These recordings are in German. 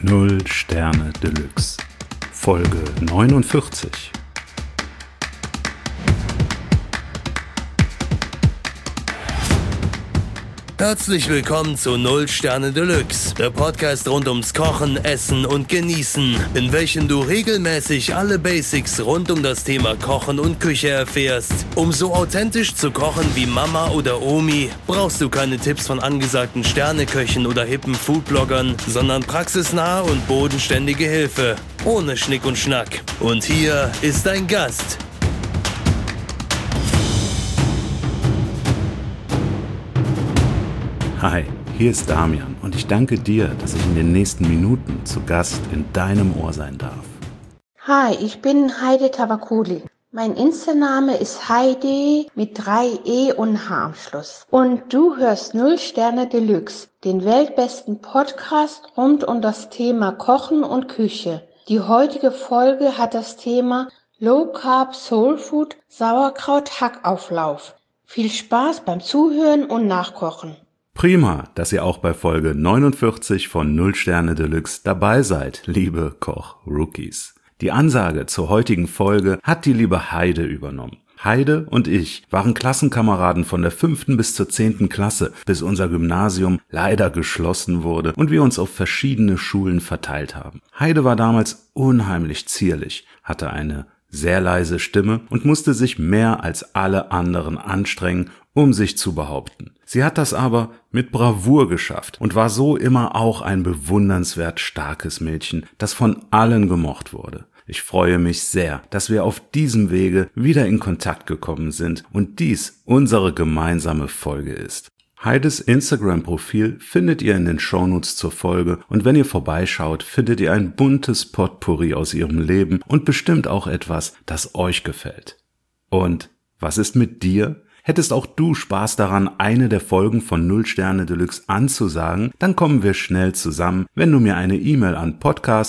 0 Sterne Deluxe, Folge 49. Herzlich willkommen zu 0 Sterne Deluxe, der Podcast rund ums Kochen, Essen und Genießen, in welchem du regelmäßig alle Basics rund um das Thema Kochen und Küche erfährst. Um so authentisch zu kochen wie Mama oder Omi, brauchst du keine Tipps von angesagten Sterneköchen oder hippen Foodbloggern, sondern praxisnahe und bodenständige Hilfe, ohne Schnick und Schnack. Und hier ist dein Gast. Hi, hier ist Damian und ich danke dir, dass ich in den nächsten Minuten zu Gast in deinem Ohr sein darf. Hi, ich bin Heide Tavakoli. Mein Insta-Name ist Heide mit 3 E und H am Schluss. Und du hörst 0 Sterne Deluxe, den weltbesten Podcast rund um das Thema Kochen und Küche. Die heutige Folge hat das Thema Low Carb Soul Food Sauerkraut Hackauflauf. Viel Spaß beim Zuhören und Nachkochen. Prima, dass ihr auch bei Folge 49 von 0 Sterne Deluxe dabei seid, liebe Koch-Rookies. Die Ansage zur heutigen Folge hat die liebe Heide übernommen. Heide und ich waren Klassenkameraden von der 5. bis zur 10. Klasse, bis unser Gymnasium leider geschlossen wurde und wir uns auf verschiedene Schulen verteilt haben. Heide war damals unheimlich zierlich, hatte eine sehr leise Stimme und musste sich mehr als alle anderen anstrengen, um sich zu behaupten. Sie hat das aber mit Bravour geschafft und war so immer auch ein bewundernswert starkes Mädchen, das von allen gemocht wurde. Ich freue mich sehr, dass wir auf diesem Wege wieder in Kontakt gekommen sind und dies unsere gemeinsame Folge ist. Heides Instagram-Profil findet ihr in den Shownotes zur Folge und wenn ihr vorbeischaut, findet ihr ein buntes Potpourri aus ihrem Leben und bestimmt auch etwas, das euch gefällt. Und was ist mit dir? Hättest auch du Spaß daran, eine der Folgen von 0 Sterne Deluxe anzusagen, dann kommen wir schnell zusammen, wenn du mir eine E-Mail an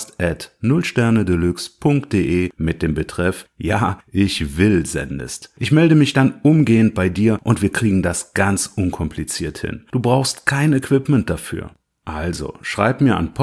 podcast@0sternedeluxe.de mit dem Betreff Ja, ich will sendest. Ich melde mich dann umgehend bei dir und wir kriegen das ganz unkompliziert hin. Du brauchst kein Equipment dafür. Also, schreib mir an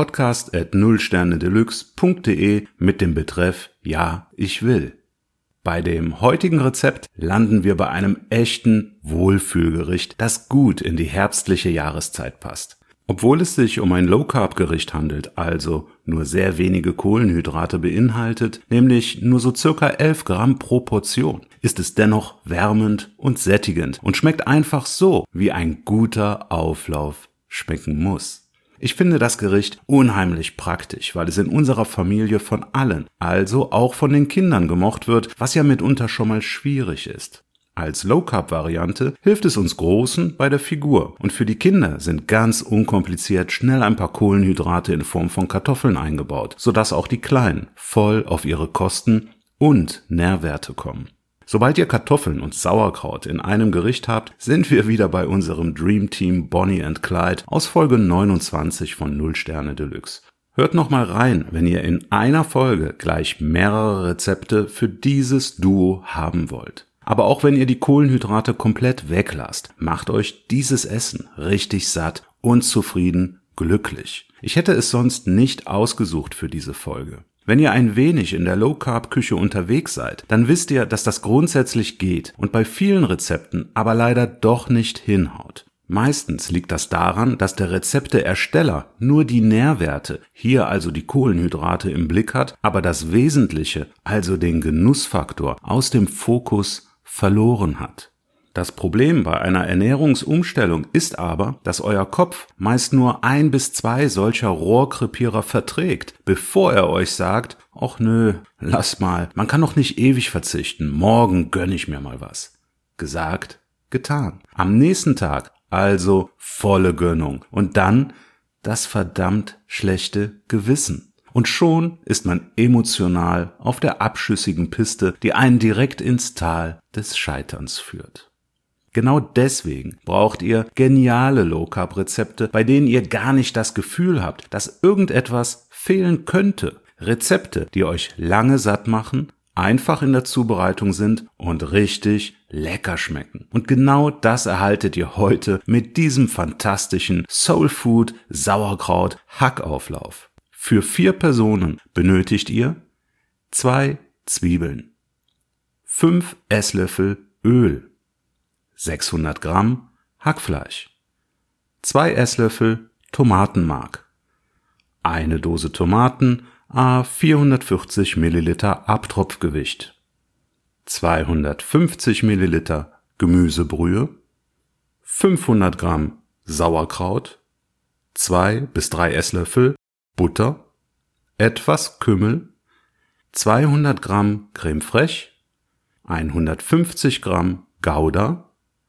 podcast@0sternedeluxe.de mit dem Betreff Ja, ich will. Bei dem heutigen Rezept landen wir bei einem echten Wohlfühlgericht, das gut in die herbstliche Jahreszeit passt. Obwohl es sich um ein Low-Carb-Gericht handelt, also nur sehr wenige Kohlenhydrate beinhaltet, nämlich nur so circa 11 Gramm pro Portion, ist es dennoch wärmend und sättigend und schmeckt einfach so, wie ein guter Auflauf schmecken muss. Ich finde das Gericht unheimlich praktisch, weil es in unserer Familie von allen, also auch von den Kindern gemocht wird, was ja mitunter schon mal schwierig ist. Als Low-Carb-Variante hilft es uns Großen bei der Figur und für die Kinder sind ganz unkompliziert schnell ein paar Kohlenhydrate in Form von Kartoffeln eingebaut, sodass auch die Kleinen voll auf ihre Kosten und Nährwerte kommen. Sobald ihr Kartoffeln und Sauerkraut in einem Gericht habt, sind wir wieder bei unserem Dream Team Bonnie and Clyde aus Folge 29 von 0 Sterne Deluxe. Hört nochmal rein, wenn ihr in einer Folge gleich mehrere Rezepte für dieses Duo haben wollt. Aber auch wenn ihr die Kohlenhydrate komplett weglasst, macht euch dieses Essen richtig satt und zufrieden, glücklich. Ich hätte es sonst nicht ausgesucht für diese Folge. Wenn ihr ein wenig in der Low-Carb-Küche unterwegs seid, dann wisst ihr, dass das grundsätzlich geht und bei vielen Rezepten aber leider doch nicht hinhaut. Meistens liegt das daran, dass der Rezepteersteller nur die Nährwerte, hier also die Kohlenhydrate im Blick hat, aber das Wesentliche, also den Genussfaktor, aus dem Fokus verloren hat. Das Problem bei einer Ernährungsumstellung ist aber, dass euer Kopf meist nur 1 bis 2 solcher Rohrkrepierer verträgt, bevor er euch sagt, ach nö, lass mal, man kann doch nicht ewig verzichten, morgen gönne ich mir mal was. Gesagt, getan. Am nächsten Tag also volle Gönnung und dann das verdammt schlechte Gewissen. Und schon ist man emotional auf der abschüssigen Piste, die einen direkt ins Tal des Scheiterns führt. Genau deswegen braucht ihr geniale Low-Carb-Rezepte, bei denen ihr gar nicht das Gefühl habt, dass irgendetwas fehlen könnte. Rezepte, die euch lange satt machen, einfach in der Zubereitung sind und richtig lecker schmecken. Und genau das erhaltet ihr heute mit diesem fantastischen Soul Food Sauerkraut Hackauflauf. Für 4 Personen benötigt ihr 2 Zwiebeln, 5 Esslöffel Öl, 600 Gramm Hackfleisch, 2 Esslöffel Tomatenmark, eine Dose Tomaten à 440 Milliliter Abtropfgewicht, 250 Milliliter Gemüsebrühe, 500 Gramm Sauerkraut, 2 bis 3 Esslöffel Butter, etwas Kümmel, 200 Gramm Creme fraiche, 150 Gramm Gouda,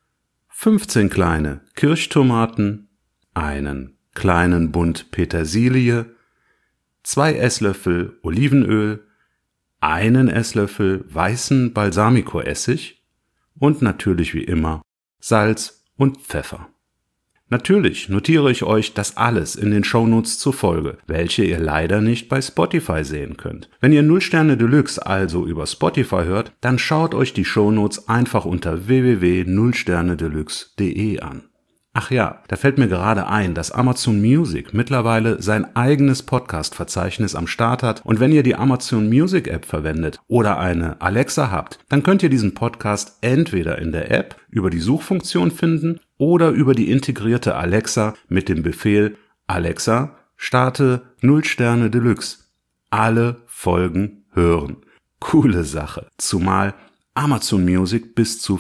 15 kleine Kirschtomaten, einen kleinen Bund Petersilie, 2 Esslöffel Olivenöl, einen Esslöffel weißen Balsamicoessig und natürlich wie immer Salz und Pfeffer. Natürlich notiere ich euch das alles in den Shownotes zur Folge, welche ihr leider nicht bei Spotify sehen könnt. Wenn ihr 0 Sterne Deluxe also über Spotify hört, dann schaut euch die Shownotes einfach unter www.0sternedeluxe.de an. Ach ja, da fällt mir gerade ein, dass Amazon Music mittlerweile sein eigenes Podcast-Verzeichnis am Start hat und wenn ihr die Amazon Music App verwendet oder eine Alexa habt, dann könnt ihr diesen Podcast entweder in der App über die Suchfunktion finden oder über die integrierte Alexa mit dem Befehl Alexa, starte 0 Sterne Deluxe. Alle Folgen hören. Coole Sache, zumal Amazon Music bis zu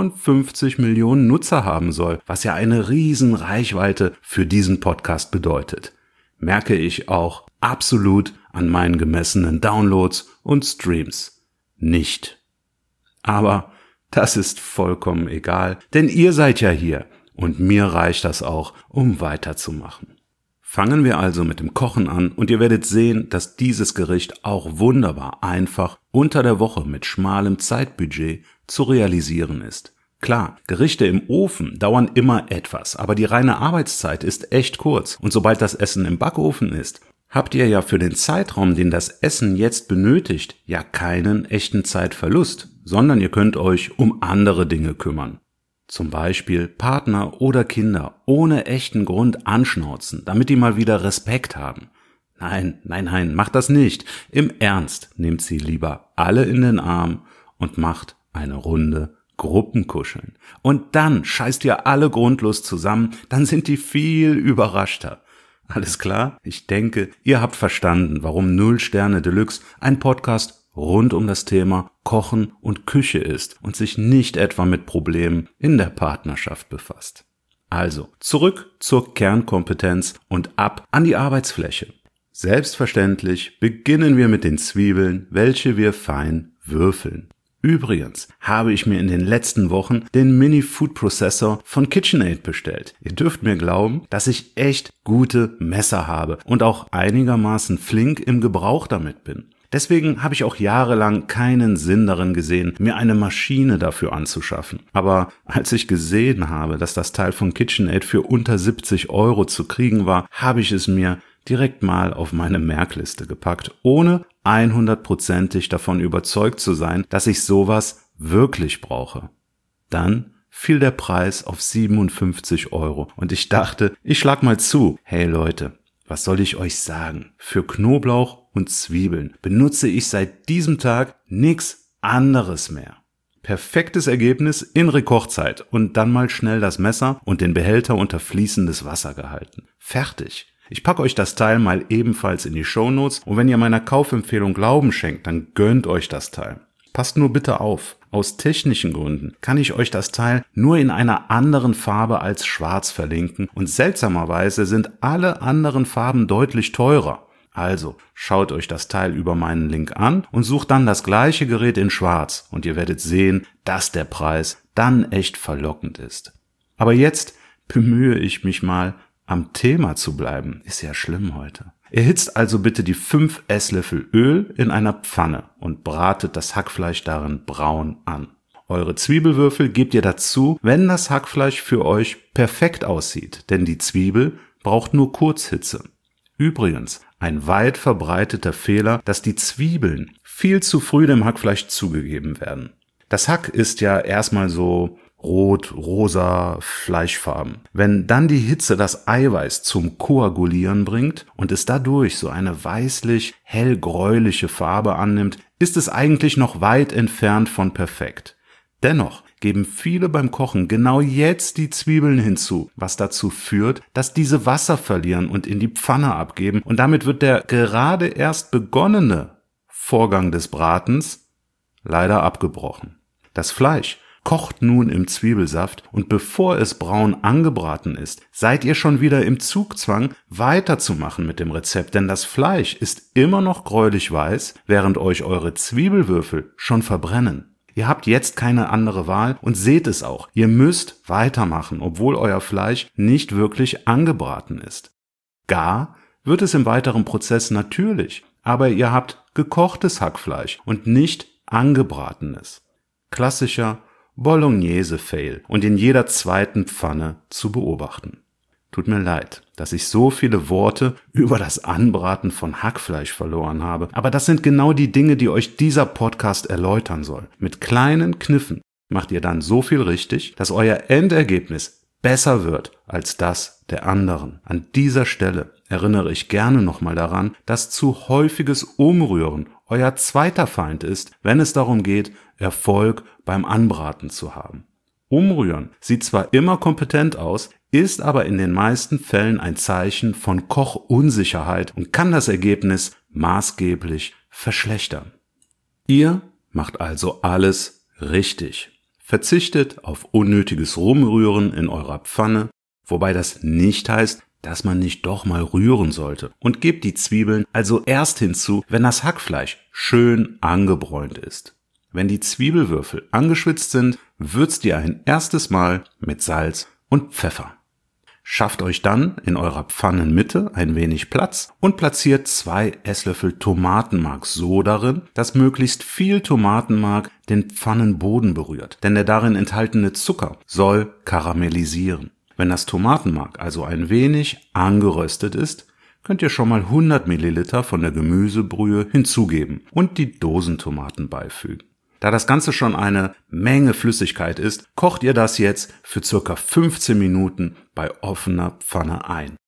55 Millionen Nutzer haben soll, was ja eine riesen Reichweite für diesen Podcast bedeutet. Merke ich auch absolut an meinen gemessenen Downloads und Streams nicht. Aber das ist vollkommen egal, denn ihr seid ja hier und mir reicht das auch, um weiterzumachen. Fangen wir also mit dem Kochen an und ihr werdet sehen, dass dieses Gericht auch wunderbar einfach unter der Woche mit schmalem Zeitbudget zu realisieren ist. Klar, Gerichte im Ofen dauern immer etwas, aber die reine Arbeitszeit ist echt kurz und sobald das Essen im Backofen ist, habt ihr ja für den Zeitraum, den das Essen jetzt benötigt, ja keinen echten Zeitverlust, sondern ihr könnt euch um andere Dinge kümmern. Zum Beispiel Partner oder Kinder ohne echten Grund anschnauzen, damit die mal wieder Respekt haben. Nein, macht das nicht. Im Ernst, nehmt sie lieber alle in den Arm und macht eine Runde Gruppenkuscheln. Und dann scheißt ihr alle grundlos zusammen, dann sind die viel überraschter. Alles klar? Ich denke, ihr habt verstanden, warum 0 Sterne Deluxe ein Podcast rund um das Thema Kochen und Küche ist und sich nicht etwa mit Problemen in der Partnerschaft befasst. Also, zurück zur Kernkompetenz und ab an die Arbeitsfläche. Selbstverständlich beginnen wir mit den Zwiebeln, welche wir fein würfeln. Übrigens habe ich mir in den letzten Wochen den Mini-Food-Processor von KitchenAid bestellt. Ihr dürft mir glauben, dass ich echt gute Messer habe und auch einigermaßen flink im Gebrauch damit bin. Deswegen habe ich auch jahrelang keinen Sinn darin gesehen, mir eine Maschine dafür anzuschaffen. Aber als ich gesehen habe, dass das Teil von KitchenAid für unter 70 € zu kriegen war, habe ich es mir direkt mal auf meine Merkliste gepackt, ohne 100%ig davon überzeugt zu sein, dass ich sowas wirklich brauche. Dann fiel der Preis auf 57 € und ich dachte, ich schlag mal zu. Hey Leute, was soll ich euch sagen? Für Knoblauch und Zwiebeln benutze ich seit diesem Tag nichts anderes mehr. Perfektes Ergebnis in Rekordzeit und dann mal schnell das Messer und den Behälter unter fließendes Wasser gehalten. Fertig. Ich packe euch das Teil mal ebenfalls in die Shownotes und wenn ihr meiner Kaufempfehlung Glauben schenkt, dann gönnt euch das Teil. Passt nur bitte auf. Aus technischen Gründen kann ich euch das Teil nur in einer anderen Farbe als schwarz verlinken und seltsamerweise sind alle anderen Farben deutlich teurer. Also schaut euch das Teil über meinen Link an und sucht dann das gleiche Gerät in schwarz und ihr werdet sehen, dass der Preis dann echt verlockend ist. Aber jetzt bemühe ich mich mal, am Thema zu bleiben. Ist ja schlimm heute. Erhitzt also bitte die 5 Esslöffel Öl in einer Pfanne und bratet das Hackfleisch darin braun an. Eure Zwiebelwürfel gebt ihr dazu, wenn das Hackfleisch für euch perfekt aussieht, denn die Zwiebel braucht nur Kurzhitze. Übrigens, ein weit verbreiteter Fehler, dass die Zwiebeln viel zu früh dem Hackfleisch zugegeben werden. Das Hack ist ja erstmal so rot, rosa Fleischfarben. Wenn dann die Hitze das Eiweiß zum Koagulieren bringt und es dadurch so eine weißlich hellgräuliche Farbe annimmt, ist es eigentlich noch weit entfernt von perfekt. Dennoch geben viele beim Kochen genau jetzt die Zwiebeln hinzu, was dazu führt, dass diese Wasser verlieren und in die Pfanne abgeben, und damit wird der gerade erst begonnene Vorgang des Bratens leider abgebrochen. Das Fleisch kocht nun im Zwiebelsaft, und bevor es braun angebraten ist, seid ihr schon wieder im Zugzwang, weiterzumachen mit dem Rezept, denn das Fleisch ist immer noch gräulich weiß, während euch eure Zwiebelwürfel schon verbrennen. Ihr habt jetzt keine andere Wahl und seht es auch. Ihr müsst weitermachen, obwohl euer Fleisch nicht wirklich angebraten ist. Gar wird es im weiteren Prozess natürlich, aber ihr habt gekochtes Hackfleisch und nicht angebratenes. Klassischer Bolognese-Fail und in jeder zweiten Pfanne zu beobachten. Tut mir leid, dass ich so viele Worte über das Anbraten von Hackfleisch verloren habe, aber das sind genau die Dinge, die euch dieser Podcast erläutern soll. Mit kleinen Kniffen macht ihr dann so viel richtig, dass euer Endergebnis besser wird als das der anderen. An dieser Stelle erinnere ich gerne nochmal daran, dass zu häufiges Umrühren euer zweiter Feind ist, wenn es darum geht, Erfolg beim Anbraten zu haben. Umrühren sieht zwar immer kompetent aus, ist aber in den meisten Fällen ein Zeichen von Kochunsicherheit und kann das Ergebnis maßgeblich verschlechtern. Ihr macht also alles richtig. Verzichtet auf unnötiges Rumrühren in eurer Pfanne, wobei das nicht heißt, dass man nicht doch mal rühren sollte, und gebt die Zwiebeln also erst hinzu, wenn das Hackfleisch schön angebräunt ist. Wenn die Zwiebelwürfel angeschwitzt sind, würzt ihr ein erstes Mal mit Salz und Pfeffer. Schafft euch dann in eurer Pfannenmitte ein wenig Platz und platziert 2 Esslöffel Tomatenmark so darin, dass möglichst viel Tomatenmark den Pfannenboden berührt, denn der darin enthaltene Zucker soll karamellisieren. Wenn das Tomatenmark also ein wenig angeröstet ist, könnt ihr schon mal 100 Milliliter von der Gemüsebrühe hinzugeben und die Dosentomaten beifügen. Da das Ganze schon eine Menge Flüssigkeit ist, kocht ihr das jetzt für ca. 15 Minuten bei offener Pfanne ein.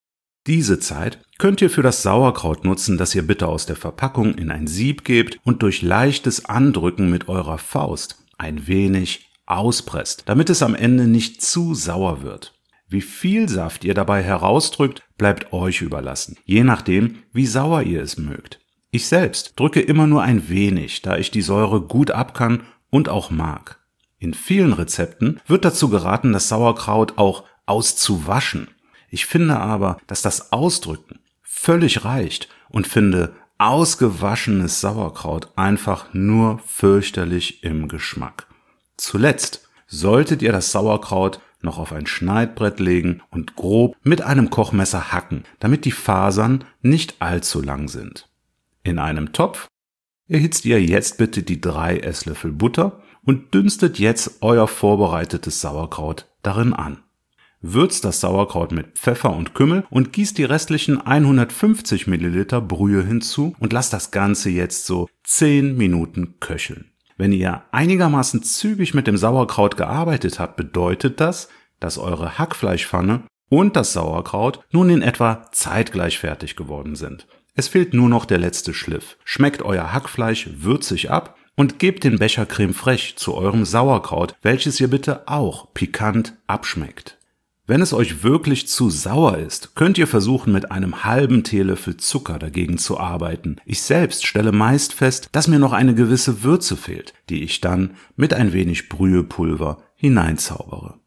Diese Zeit könnt ihr für das Sauerkraut nutzen, das ihr bitte aus der Verpackung in ein Sieb gebt und durch leichtes Andrücken mit eurer Faust ein wenig auspresst, damit es am Ende nicht zu sauer wird. Wie viel Saft ihr dabei herausdrückt, bleibt euch überlassen, je nachdem, wie sauer ihr es mögt. Ich selbst drücke immer nur ein wenig, da ich die Säure gut ab kann und auch mag. In vielen Rezepten wird dazu geraten, das Sauerkraut auch auszuwaschen. Ich finde aber, dass das Ausdrücken völlig reicht und finde ausgewaschenes Sauerkraut einfach nur fürchterlich im Geschmack. Zuletzt solltet ihr das Sauerkraut noch auf ein Schneidbrett legen und grob mit einem Kochmesser hacken, damit die Fasern nicht allzu lang sind. In einem Topf erhitzt ihr jetzt bitte die 3 Esslöffel Butter und dünstet jetzt euer vorbereitetes Sauerkraut darin an. Würzt das Sauerkraut mit Pfeffer und Kümmel und gießt die restlichen 150 Milliliter Brühe hinzu und lasst das Ganze jetzt so 10 Minuten köcheln. Wenn ihr einigermaßen zügig mit dem Sauerkraut gearbeitet habt, bedeutet das, dass eure Hackfleischpfanne und das Sauerkraut nun in etwa zeitgleich fertig geworden sind. Es fehlt nur noch der letzte Schliff. Schmeckt euer Hackfleisch würzig ab und gebt den Becher Creme Fraiche zu eurem Sauerkraut, welches ihr bitte auch pikant abschmeckt. Wenn es euch wirklich zu sauer ist, könnt ihr versuchen, mit einem halben Teelöffel Zucker dagegen zu arbeiten. Ich selbst stelle meist fest, dass mir noch eine gewisse Würze fehlt, die ich dann mit ein wenig Brühepulver hineinzaubere.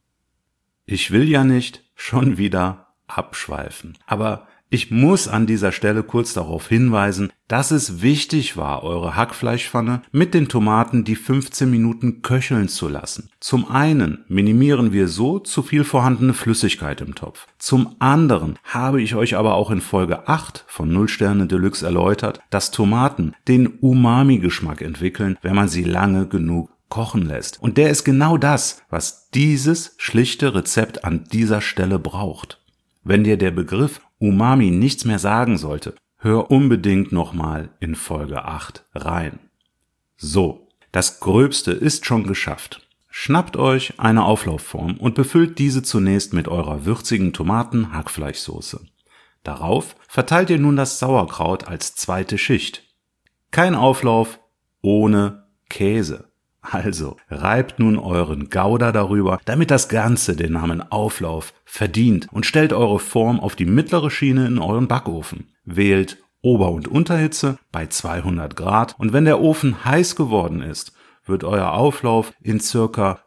Ich will ja nicht schon wieder abschweifen, aber ich muss an dieser Stelle kurz darauf hinweisen, dass es wichtig war, eure Hackfleischpfanne mit den Tomaten die 15 Minuten köcheln zu lassen. Zum einen minimieren wir so zu viel vorhandene Flüssigkeit im Topf. Zum anderen habe ich euch aber auch in Folge 8 von 0 Sterne Deluxe erläutert, dass Tomaten den Umami-Geschmack entwickeln, wenn man sie lange genug kochen lässt. Und der ist genau das, was dieses schlichte Rezept an dieser Stelle braucht. Wenn dir der Begriff Umami nichts mehr sagen sollte, hör unbedingt nochmal in Folge 8 rein. So, das Gröbste ist schon geschafft. Schnappt euch eine Auflaufform und befüllt diese zunächst mit eurer würzigen Tomaten-Hackfleischsoße. Darauf verteilt ihr nun das Sauerkraut als zweite Schicht. Kein Auflauf ohne Käse. Also reibt nun euren Gouda darüber, damit das Ganze den Namen Auflauf verdient, und stellt eure Form auf die mittlere Schiene in euren Backofen. Wählt Ober- und Unterhitze bei 200 Grad und wenn der Ofen heiß geworden ist, wird euer Auflauf in circa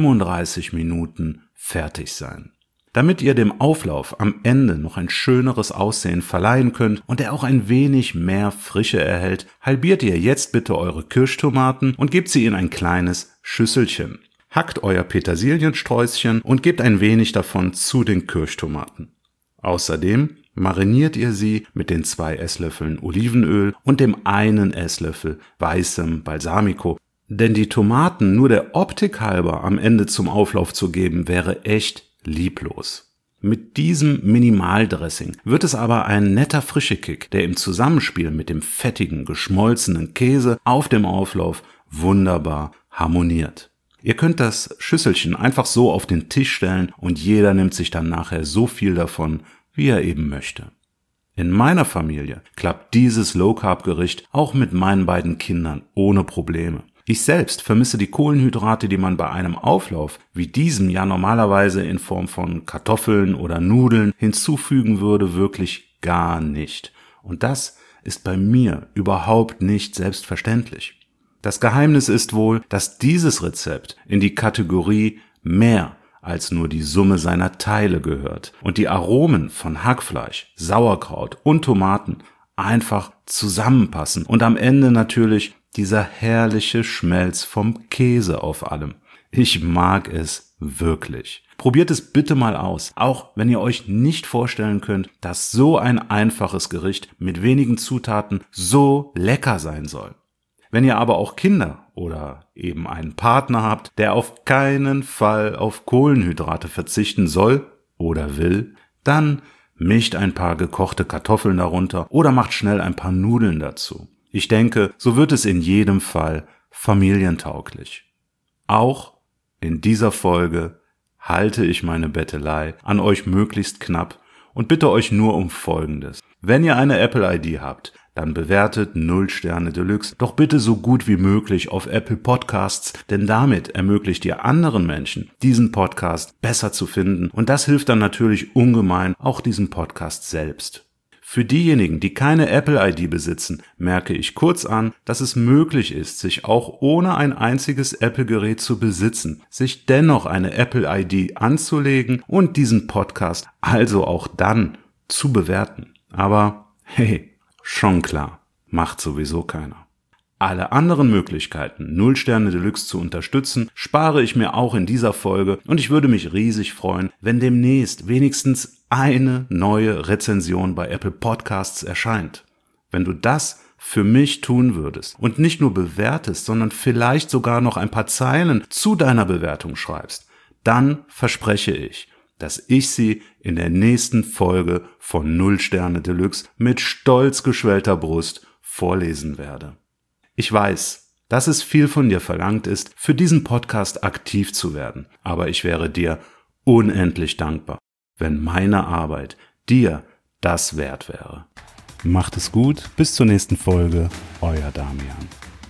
35 Minuten fertig sein. Damit ihr dem Auflauf am Ende noch ein schöneres Aussehen verleihen könnt und er auch ein wenig mehr Frische erhält, halbiert ihr jetzt bitte eure Kirschtomaten und gebt sie in ein kleines Schüsselchen. Hackt euer Petersiliensträußchen und gebt ein wenig davon zu den Kirschtomaten. Außerdem mariniert ihr sie mit den 2 Esslöffeln Olivenöl und dem 1 Esslöffel weißem Balsamico. Denn die Tomaten nur der Optik halber am Ende zum Auflauf zu geben, wäre echt lieblos. Mit diesem Minimaldressing wird es aber ein netter Frischekick, der im Zusammenspiel mit dem fettigen, geschmolzenen Käse auf dem Auflauf wunderbar harmoniert. Ihr könnt das Schüsselchen einfach so auf den Tisch stellen und jeder nimmt sich dann nachher so viel davon, wie er eben möchte. In meiner Familie klappt dieses Low-Carb-Gericht auch mit meinen beiden Kindern ohne Probleme. Ich selbst vermisse die Kohlenhydrate, die man bei einem Auflauf wie diesem ja normalerweise in Form von Kartoffeln oder Nudeln hinzufügen würde, wirklich gar nicht. Und das ist bei mir überhaupt nicht selbstverständlich. Das Geheimnis ist wohl, dass dieses Rezept in die Kategorie mehr als nur die Summe seiner Teile gehört und die Aromen von Hackfleisch, Sauerkraut und Tomaten einfach zusammenpassen und am Ende natürlich dieser herrliche Schmelz vom Käse auf allem. Ich mag es wirklich. Probiert es bitte mal aus, auch wenn ihr euch nicht vorstellen könnt, dass so ein einfaches Gericht mit wenigen Zutaten so lecker sein soll. Wenn ihr aber auch Kinder oder eben einen Partner habt, der auf keinen Fall auf Kohlenhydrate verzichten soll oder will, dann mischt ein paar gekochte Kartoffeln darunter oder macht schnell ein paar Nudeln dazu. Ich denke, so wird es in jedem Fall familientauglich. Auch in dieser Folge halte ich meine Bettelei an euch möglichst knapp und bitte euch nur um Folgendes. Wenn ihr eine Apple-ID habt, dann bewertet 0 Sterne Deluxe doch bitte so gut wie möglich auf Apple Podcasts, denn damit ermöglicht ihr anderen Menschen, diesen Podcast besser zu finden und das hilft dann natürlich ungemein auch diesem Podcast selbst. Für diejenigen, die keine Apple-ID besitzen, merke ich kurz an, dass es möglich ist, sich auch ohne ein einziges Apple-Gerät zu besitzen, sich dennoch eine Apple-ID anzulegen und diesen Podcast also auch dann zu bewerten. Aber hey, schon klar, macht sowieso keiner. Alle anderen Möglichkeiten, 0 Sterne Deluxe zu unterstützen, spare ich mir auch in dieser Folge und ich würde mich riesig freuen, wenn demnächst wenigstens eine neue Rezension bei Apple Podcasts erscheint. Wenn du das für mich tun würdest und nicht nur bewertest, sondern vielleicht sogar noch ein paar Zeilen zu deiner Bewertung schreibst, dann verspreche ich, dass ich sie in der nächsten Folge von 0 Sterne Deluxe mit stolz geschwellter Brust vorlesen werde. Ich weiß, dass es viel von dir verlangt ist, für diesen Podcast aktiv zu werden, aber ich wäre dir unendlich dankbar, wenn meine Arbeit dir das wert wäre. Macht es gut, bis zur nächsten Folge, euer Damian.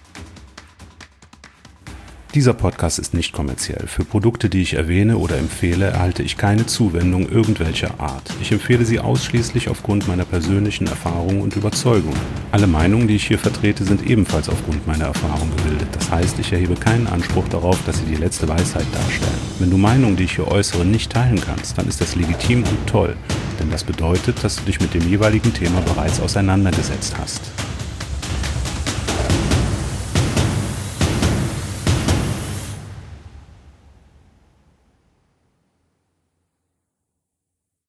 Dieser Podcast ist nicht kommerziell. Für Produkte, die ich erwähne oder empfehle, erhalte ich keine Zuwendung irgendwelcher Art. Ich empfehle sie ausschließlich aufgrund meiner persönlichen Erfahrung und Überzeugung. Alle Meinungen, die ich hier vertrete, sind ebenfalls aufgrund meiner Erfahrung gebildet. Das heißt, ich erhebe keinen Anspruch darauf, dass sie die letzte Weisheit darstellen. Wenn du Meinungen, die ich hier äußere, nicht teilen kannst, dann ist das legitim und toll. Denn das bedeutet, dass du dich mit dem jeweiligen Thema bereits auseinandergesetzt hast.